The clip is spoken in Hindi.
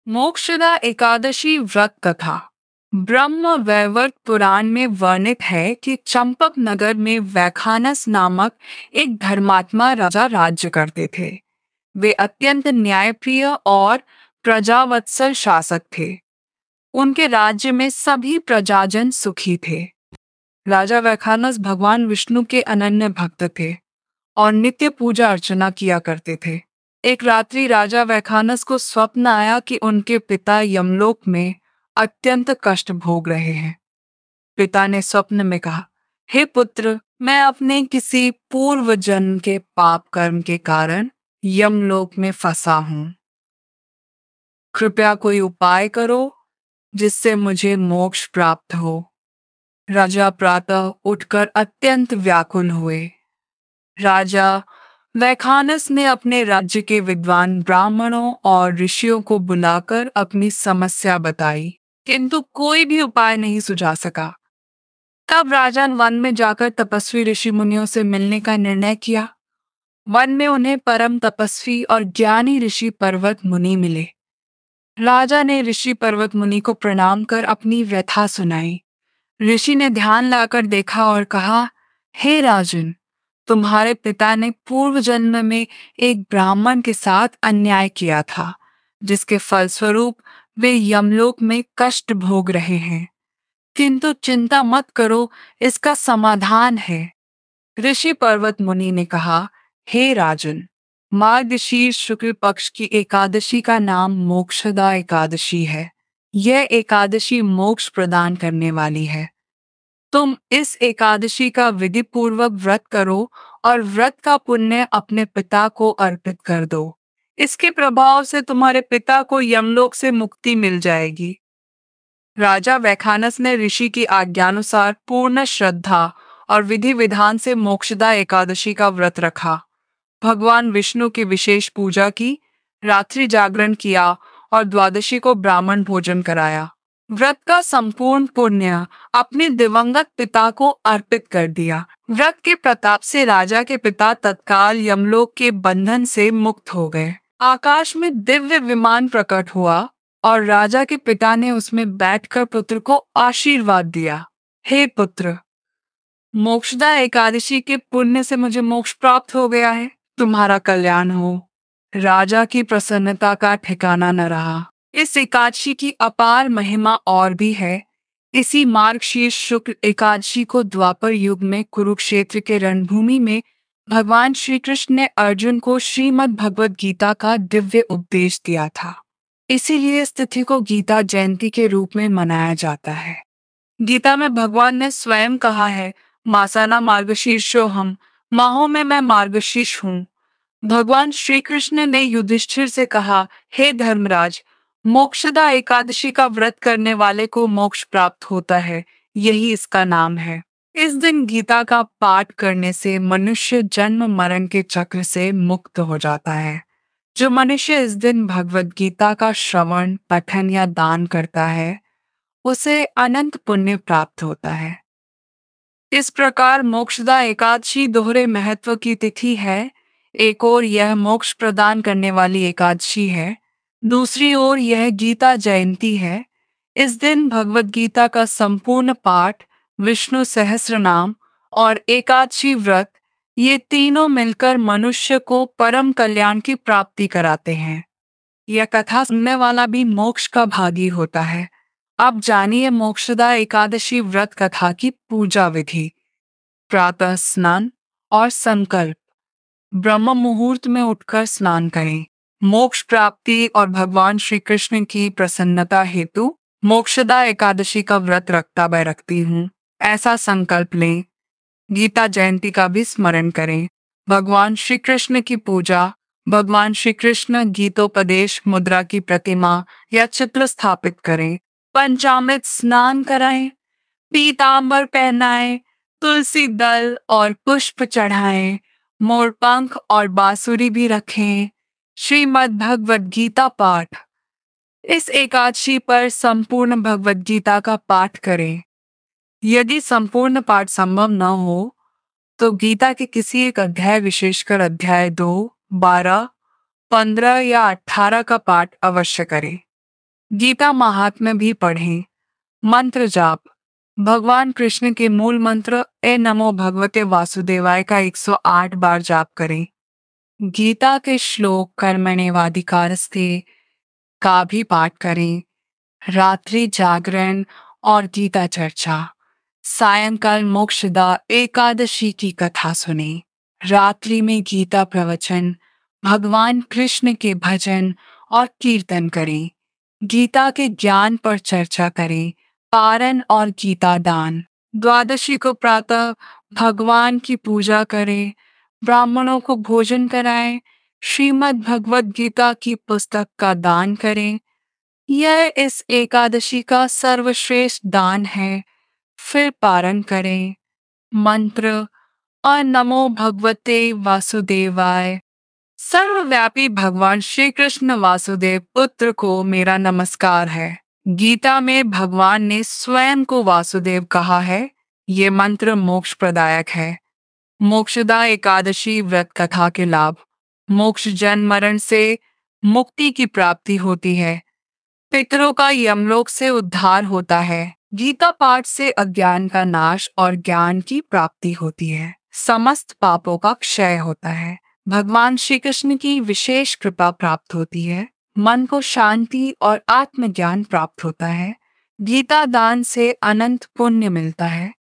मोक्षदा एकादशी व्रत कथा। ब्रह्म वैवर्त पुराण में वर्णित है कि चंपक नगर में वैखानस नामक एक धर्मात्मा राजा राज्य करते थे। वे अत्यंत न्यायप्रिय और प्रजावत्सल शासक थे। उनके राज्य में सभी प्रजाजन सुखी थे। राजा वैखानस भगवान विष्णु के अनन्य भक्त थे और नित्य पूजा अर्चना किया करते थे। एक रात्रि राजा वैखानस को स्वप्न आया कि उनके पिता यमलोक में अत्यंत कष्ट भोग रहे हैं। पिता ने स्वप्न में कहा, हे पुत्र, मैं अपने किसी पूर्व जन्म के पाप कर्म के कारण यमलोक में फंसा हूं। कृपया कोई उपाय करो जिससे मुझे मोक्ष प्राप्त हो। राजा प्रातः उठकर अत्यंत व्याकुल हुए। राजा वैखानस ने अपने राज्य के विद्वान ब्राह्मणों और ऋषियों को बुलाकर अपनी समस्या बताई, किंतु कोई भी उपाय नहीं सुझा सका। तब राजा वन में जाकर तपस्वी ऋषि मुनियों से मिलने का निर्णय किया। वन में उन्हें परम तपस्वी और ज्ञानी ऋषि पर्वत मुनि मिले। राजा ने ऋषि पर्वत मुनि को प्रणाम कर अपनी व्यथा सुनाई। ऋषि ने ध्यान लाकर देखा और कहा, हे राजन, तुम्हारे पिता ने पूर्व जन्म में एक ब्राह्मण के साथ अन्याय किया था, जिसके फलस्वरूप वे यमलोक में कष्ट भोग रहे हैं। किंतु चिंता मत करो, इसका समाधान है। ऋषि पर्वत मुनि ने कहा, हे राजन, मार्गशीर्ष शुक्ल पक्ष की एकादशी का नाम मोक्षदा एकादशी है। यह एकादशी मोक्ष प्रदान करने वाली है। तुम इस एकादशी का विधि पूर्वक व्रत करो और व्रत का पुण्य अपने पिता को अर्पित कर दो। इसके प्रभाव से तुम्हारे पिता को यमलोक से मुक्ति मिल जाएगी। राजा वैखानस ने ऋषि की आज्ञानुसार पूर्ण श्रद्धा और विधि विधान से मोक्षदा एकादशी का व्रत रखा। भगवान विष्णु की विशेष पूजा की, रात्रि जागरण किया और द्वादशी को ब्राह्मण भोजन कराया। व्रत का संपूर्ण पुण्य अपने दिवंगत पिता को अर्पित कर दिया। व्रत के प्रताप से राजा के पिता तत्काल यमलोक के बंधन से मुक्त हो गए। आकाश में दिव्य विमान प्रकट हुआ और राजा के पिता ने उसमें बैठकर पुत्र को आशीर्वाद दिया। हे पुत्र, मोक्षदा एकादशी के पुण्य से मुझे मोक्ष प्राप्त हो गया है। तुम्हारा कल्याण हो। राजा की प्रसन्नता का ठिकाना न रहा। इस एकादशी की अपार महिमा और भी है। इसी मार्गशीर्ष शुक्ल एकादशी को द्वापर युग में कुरुक्षेत्र के रणभूमि में भगवान श्री कृष्ण ने अर्जुन को श्रीमद् भगवद गीता का दिव्य उपदेश दिया था। इसीलिए इस तिथि को गीता जयंती के रूप में मनाया जाता है। गीता में भगवान ने स्वयं कहा है, मासाना मार्गशीर्षोहम, माहों में मैं मार्गशीर्ष हूँ। भगवान श्री कृष्ण ने युधिष्ठिर से कहा, हे धर्मराज, मोक्षदा एकादशी का व्रत करने वाले को मोक्ष प्राप्त होता है, यही इसका नाम है। इस दिन गीता का पाठ करने से मनुष्य जन्म मरण के चक्र से मुक्त हो जाता है। जो मनुष्य इस दिन भगवद गीता का श्रवण, पठन या दान करता है, उसे अनंत पुण्य प्राप्त होता है। इस प्रकार मोक्षदा एकादशी दोहरे महत्व की तिथि है। एक ओर यह मोक्ष प्रदान करने वाली एकादशी है, दूसरी ओर यह गीता जयंती है। इस दिन भगवद गीता का संपूर्ण पाठ, विष्णु सहस्त्रनाम और एकादशी व्रत, ये तीनों मिलकर मनुष्य को परम कल्याण की प्राप्ति कराते हैं। यह कथा सुनने वाला भी मोक्ष का भागी होता है। अब जानिए मोक्षदा एकादशी व्रत कथा की पूजा विधि। प्रातः स्नान और संकल्प। ब्रह्म मुहूर्त में उठकर स्नान करें। मोक्ष प्राप्ति और भगवान श्री कृष्ण की प्रसन्नता हेतु मोक्षदा एकादशी का व्रत रखती हूँ, ऐसा संकल्प लें। गीता जयंती का भी स्मरण करें। भगवान श्री कृष्ण की पूजा। भगवान श्री कृष्ण गीतोपदेश मुद्रा की प्रतिमा या चित्र स्थापित करें। पंचामृत स्नान कराएं। पीतांबर पहनाएं। तुलसी दल और पुष्प चढ़ाएं। मोरपंख और बांसुरी भी रखें। श्रीमद् भगवद गीता पाठ। इस एकादशी पर संपूर्ण भगवद गीता का पाठ करें। यदि संपूर्ण पाठ संभव न हो तो गीता के किसी एक अध्याय, विशेषकर अध्याय 2, 12, 15 या 18 का पाठ अवश्य करें। गीता महात्म्य भी पढ़ें। मंत्र जाप। भगवान कृष्ण के मूल मंत्र ए नमो भगवते वासुदेवाय का 108 बार जाप करें। गीता के श्लोक कर्मण्येवाधिकारस्ते का भी पाठ करें। रात्रि जागरण और गीता चर्चा। सायंकाल मोक्षदा एकादशी की कथा सुने। रात्रि में गीता प्रवचन, भगवान कृष्ण के भजन और कीर्तन करें। गीता के ज्ञान पर चर्चा करें। पारण और गीता दान। द्वादशी को प्रातः भगवान की पूजा करें। ब्राह्मणों को भोजन कराएं। श्रीमद् भगवद गीता की पुस्तक का दान करें। यह इस एकादशी का सर्वश्रेष्ठ दान है। फिर पारण करें। मंत्र और नमो भगवते वासुदेवाय। सर्वव्यापी भगवान श्री कृष्ण वासुदेव पुत्र को मेरा नमस्कार है। गीता में भगवान ने स्वयं को वासुदेव कहा है। ये मंत्र मोक्ष प्रदायक है। मोक्षदा एकादशी व्रत कथा के लाभ। मोक्ष जन्म मरण से मुक्ति की प्राप्ति होती है। पितरों का यमलोक से उद्धार होता है। गीता पाठ से अज्ञान का नाश और ज्ञान की प्राप्ति होती है। समस्त पापों का क्षय होता है। भगवान श्री कृष्ण की विशेष कृपा प्राप्त होती है। मन को शांति और आत्मज्ञान प्राप्त होता है। गीता दान से अनंत पुण्य मिलता है।